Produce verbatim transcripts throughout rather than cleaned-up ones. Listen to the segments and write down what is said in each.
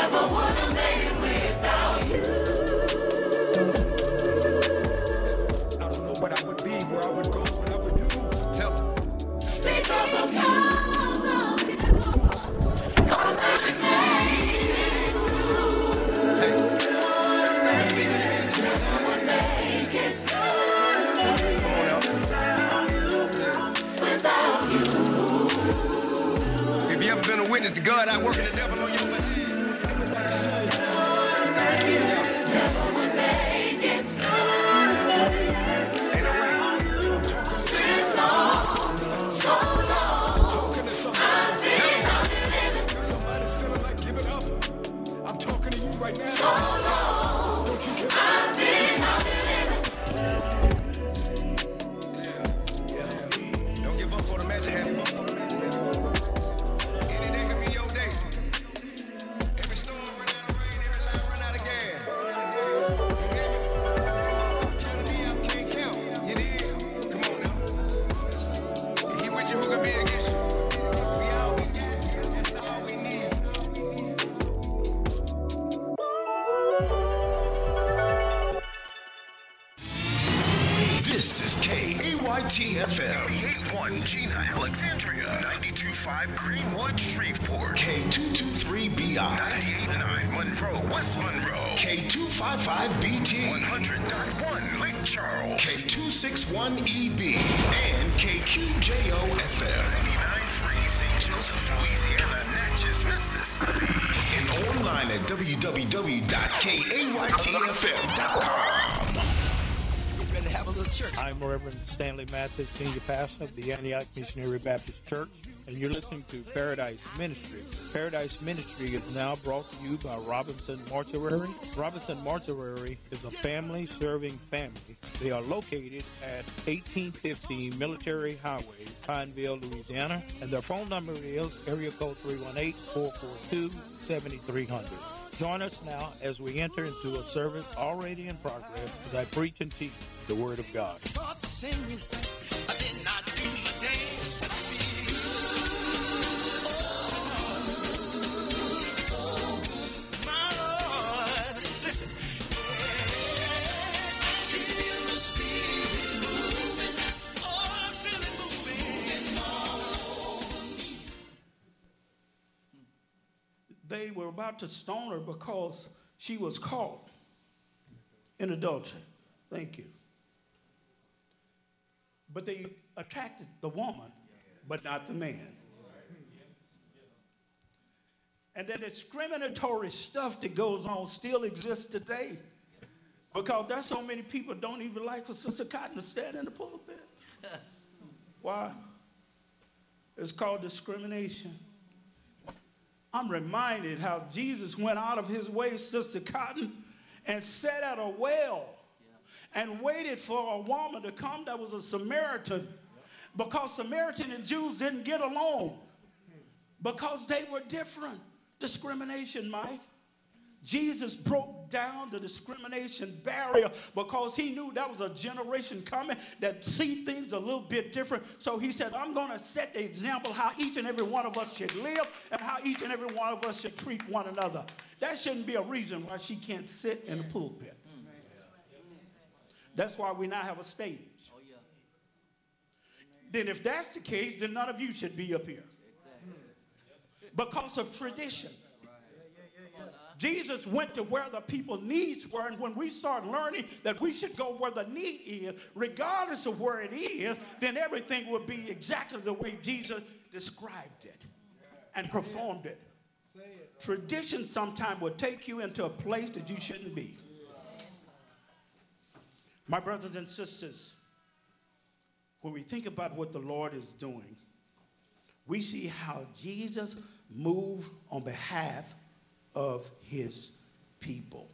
Witness to God, I work in the devil on your behalf. Never would make it through. Ain't no way. Since long, so long, I've been out there living. Somebody's feeling like giving up. I'm talking to you right now. So long, don't you give up. I've been out there living. Yeah, yeah. Don't give up for the magic hand. This is K A Y T F M, eighty-eight point one Gina, Alexandria, ninety-two point five Greenwood, Shreveport, K two two three B I, ninety-eight point nine Monroe, West Monroe, K two five five B T, one hundred point one Lake Charles, K two six one E B, and K Q J O F M, ninety-nine point three Saint Joseph, Louisiana, Natchez, Mississippi, and online at w w w dot k a y t f m dot com. Have a little church. I'm Reverend Stanley Mathis, Senior Pastor of the Antioch Missionary Baptist Church, and you're listening to Paradise Ministry. Paradise Ministry is now brought to you by Robinson Mortuary. Robinson Mortuary is a family-serving family. They are located at eighteen fifteen Military Highway, Pineville, Louisiana, and their phone number is area code three one eight, four four two, seven three zero zero. Join us now as we enter into a service already in progress as I preach and teach the Word of God. They were about to stone her because she was caught in adultery. Thank you. But they attracted the woman, but not the man. And that discriminatory stuff that goes on still exists today, because there's so many people don't even like for Sister Cotton to stand in the pulpit. Why? It's called discrimination. I'm reminded how Jesus went out of his way, Sister Cotton, and sat at a well and waited for a woman to come that was a Samaritan, because Samaritan and Jews didn't get along because they were different. Discrimination, Mike. Jesus broke down the discrimination barrier because he knew that was a generation coming that see things a little bit different. So he said, I'm going to set the example how each and every one of us should live and how each and every one of us should treat one another. That shouldn't be a reason why she can't sit in the pulpit. That's why we now have a stage. Then if that's the case, then none of you should be up here. Because of tradition. Jesus went to where the people needs were, and when we start learning that we should go where the need is, regardless of where it is, then everything will be exactly the way Jesus described it and performed it. Tradition sometimes will take you into a place that you shouldn't be. My brothers and sisters, when we think about what the Lord is doing, we see how Jesus moved on behalf of his people.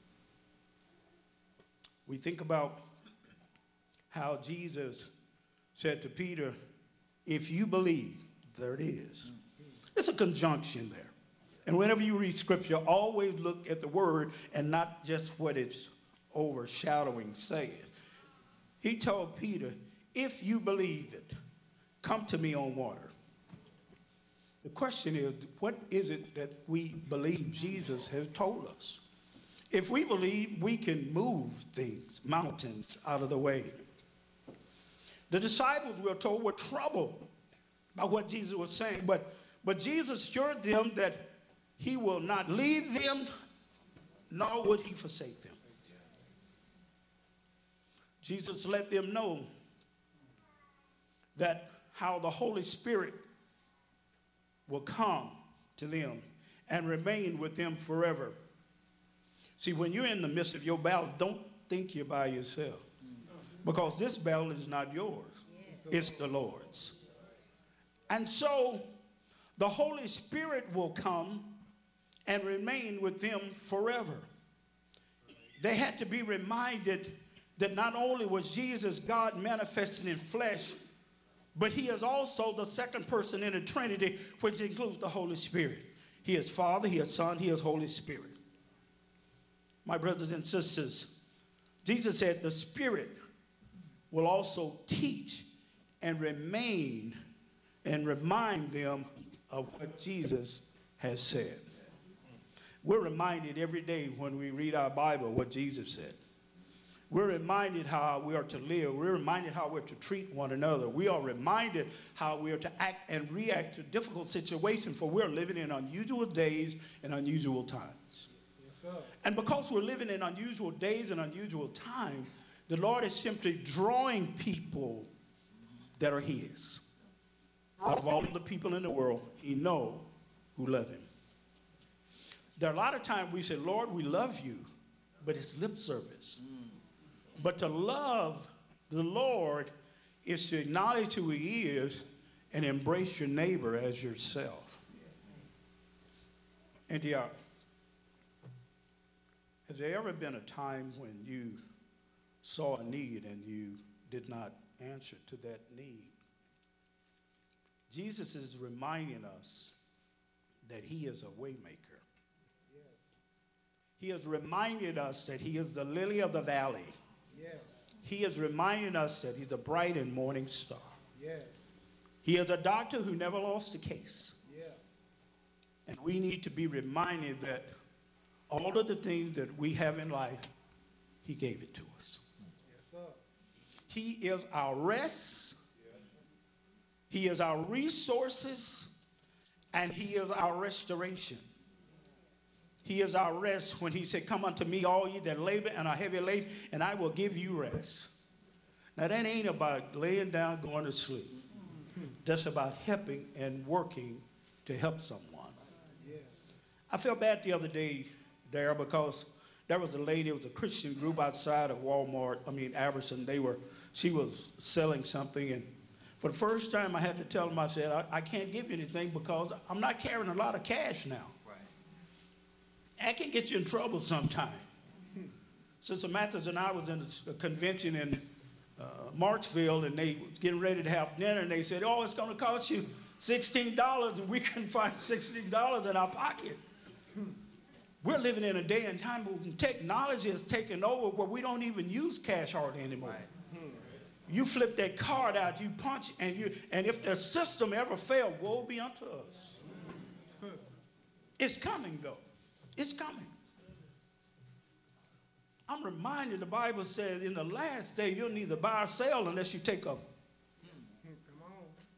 We think about how Jesus said to Peter, if you believe, there it is. It's a conjunction there. And whenever you read scripture, always look at the word and not just what it's overshadowing says. He told Peter, if you believe it, come to me on water. The question is, what is it that we believe Jesus has told us? If we believe we can move things, mountains, out of the way. The disciples, we're told, were troubled by what Jesus was saying, but, but Jesus assured them that he will not leave them, nor would he forsake them. Jesus let them know that how the Holy Spirit will come to them and remain with them forever. See, when you're in the midst of your battle, don't think you're by yourself, because this battle is not yours. It's the Lord's. And so the Holy Spirit will come and remain with them forever. They had to be reminded that not only was Jesus God manifested in flesh, but he is also the second person in the Trinity, which includes the Holy Spirit. He is Father, he is Son, he is Holy Spirit. My brothers and sisters, Jesus said the Spirit will also teach and remain and remind them of what Jesus has said. We're reminded every day when we read our Bible what Jesus said. We're reminded how we are to live. We're reminded how we're to treat one another. We are reminded how we are to act and react to difficult situations, for we're living in unusual days and unusual times. Yes, sir. And because we're living in unusual days and unusual times, the Lord is simply drawing people that are his. Out of all of the people in the world, he knows who love him. There are a lot of times we say, Lord, we love you, but it's lip service. Mm. But to love the Lord is to acknowledge who he is and embrace your neighbor as yourself. Antioch, has there ever been a time when you saw a need and you did not answer to that need? Jesus is reminding us that he is a way maker. Yes. He has reminded us that he is the lily of the valley. Yes. He is reminding us that he's a bright and morning star. Yes. He is a doctor who never lost a case. Yeah. And we need to be reminded that all of the things that we have in life, he gave it to us. Yes, sir. He is our rest. He is our resources, and he is our restoration. He is our rest when he said, come unto me, all ye that labor and are heavy laden, and I will give you rest. Now, that ain't about laying down, going to sleep. That's about helping and working to help someone. Yes. I felt bad the other day there because there was a lady, it was a Christian group outside of Walmart, I mean, Albertson. They were, she was selling something, and for the first time I had to tell them, I said, I, I can't give you anything because I'm not carrying a lot of cash now. I can get you in trouble sometime. Sister Mathis and I was in a convention in uh, Marksville, and they was getting ready to have dinner, and they said, oh, it's going to cost you sixteen dollars, and we couldn't find sixteen dollars in our pocket. We're living in a day and time when technology has taken over where we don't even use cash hardly anymore. Right. You flip that card out, you punch, and you and if the system ever failed, woe be unto us. It's coming, though. It's coming. I'm reminded the Bible says in the last day you'll neither buy or sell unless you take a. Come on.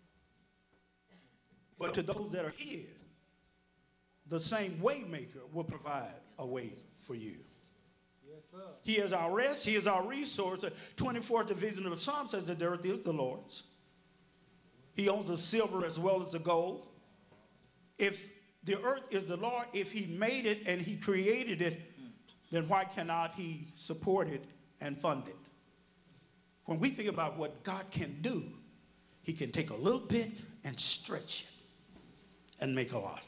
But to those that are his, the same way maker will provide a way for you. Yes, sir. He is our rest. He is our resource. The twenty-fourth division of the Psalm says that the earth is the Lord's. He owns the silver as well as the gold. If the earth is the Lord, if he made it and he created it, then why cannot he support it and fund it? When we think about what God can do, he can take a little bit and stretch it and make a lot.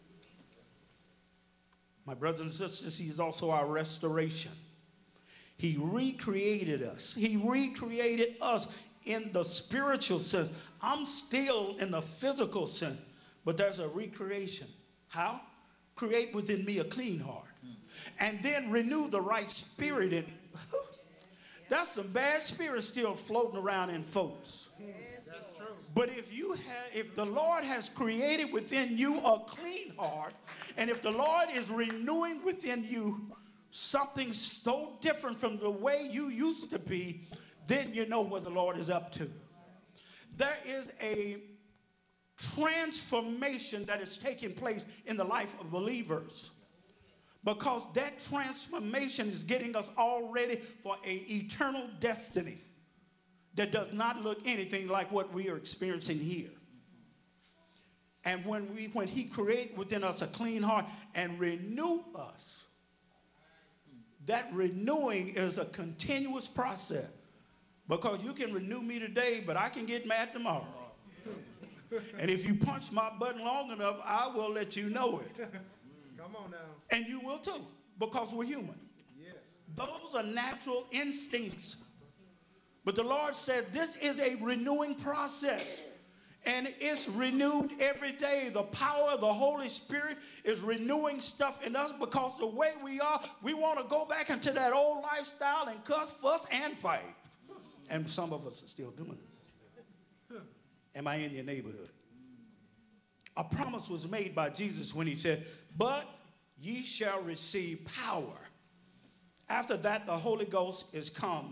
My brothers and sisters, he is also our restoration. He recreated us. He recreated us in the spiritual sense. I'm still in the physical sense, but there's a recreation. How? Create within me a clean heart. And then renew the right spirit in. That's some bad spirits still floating around in folks. That's true. But if you have, if the Lord has created within you a clean heart, and if the Lord is renewing within you something so different from the way you used to be, then you know what the Lord is up to. There is a transformation that is taking place in the life of believers, because that transformation is getting us all ready for an eternal destiny that does not look anything like what we are experiencing here. And when we when he creates within us a clean heart and renew us, that renewing is a continuous process, because you can renew me today, but I can get mad tomorrow. And if you punch my button long enough, I will let you know it. Come on now. And you will too, because we're human. Yes. Those are natural instincts. But the Lord said this is a renewing process. And it's renewed every day. The power of the Holy Spirit is renewing stuff in us, because the way we are, we want to go back into that old lifestyle and cuss, fuss, and fight. And some of us are still doing it. Am I in your neighborhood? A promise was made by Jesus when he said, but ye shall receive power. After that, the Holy Ghost is come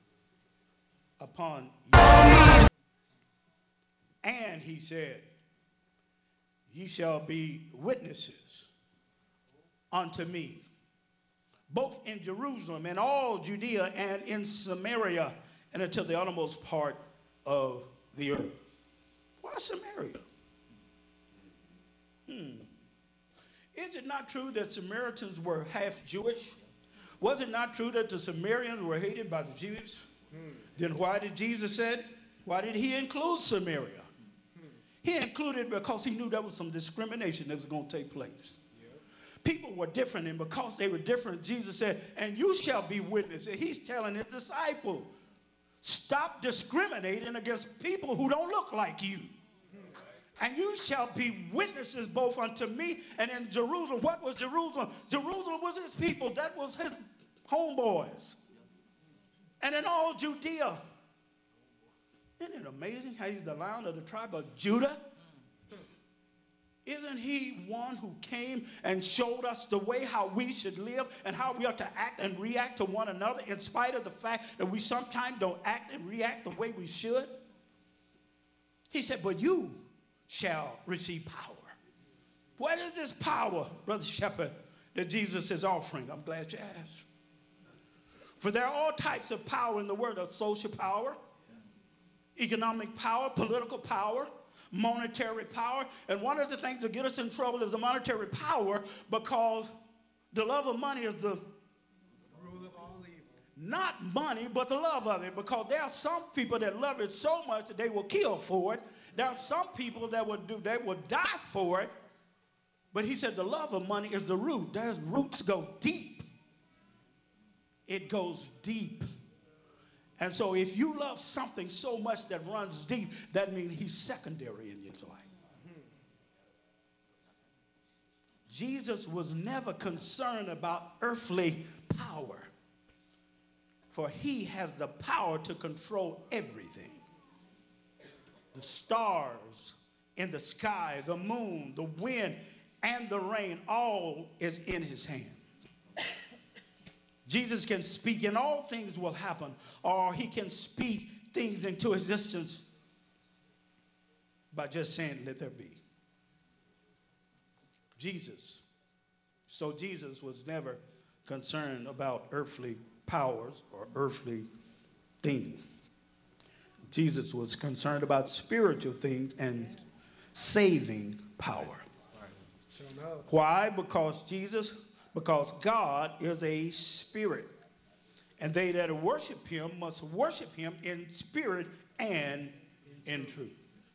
upon you. And he said, ye shall be witnesses unto me, both in Jerusalem and all Judea and in Samaria and until the uttermost part of the earth. Why Samaria? Hmm. Is it not true that Samaritans were half Jewish? Was it not true that the Samaritans were hated by the Jews? Hmm. Then why did Jesus say, why did he include Samaria? Hmm. He included it because he knew there was some discrimination that was going to take place. Yep. People were different, and because they were different, Jesus said, and you shall be witnesses. He's telling his disciples, stop discriminating against people who don't look like you. And you shall be witnesses both unto me and in Jerusalem. What was Jerusalem? Jerusalem was his people. That was his homeboys. And in all Judea. Isn't it amazing how he's the Lion of the tribe of Judah? Isn't he one who came and showed us the way how we should live and how we are to act and react to one another, in spite of the fact that we sometimes don't act and react the way we should? He said, but you shall receive power. What is this power, Brother Shepherd, that Jesus is offering? I'm glad you asked. For there are all types of power in the world: of social power, economic power, political power, monetary power. And one of the things that get us in trouble is the monetary power, because the love of money is the Rule of all evil. not money, but the love of it, because there are some people that love it so much that they will kill for it. There are some people that would do, they will die for it. But he said the love of money is the root. There's roots go deep. It goes deep. And so if you love something so much that runs deep, that means he's secondary in your life. Jesus was never concerned about earthly power, for he has the power to control everything. The stars in the sky, the moon, the wind, and the rain, all is in his hand. Jesus can speak and all things will happen, or he can speak things into existence by just saying, let there be. Jesus. So Jesus was never concerned about earthly powers or earthly things. Jesus was concerned about spiritual things and saving power. Why? Because Jesus, because God is a spirit. And they that worship him must worship him in spirit and in truth.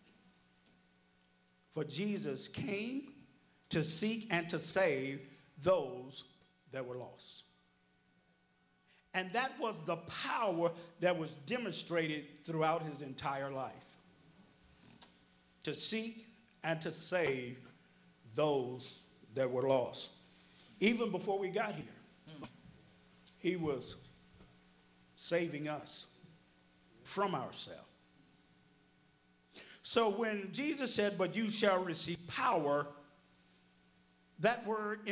For Jesus came to seek and to save those that were lost. And that was the power that was demonstrated throughout his entire life. To seek and to save those that were lost. Even before we got here, he was saving us from ourselves. So when Jesus said, but you shall receive power, that word in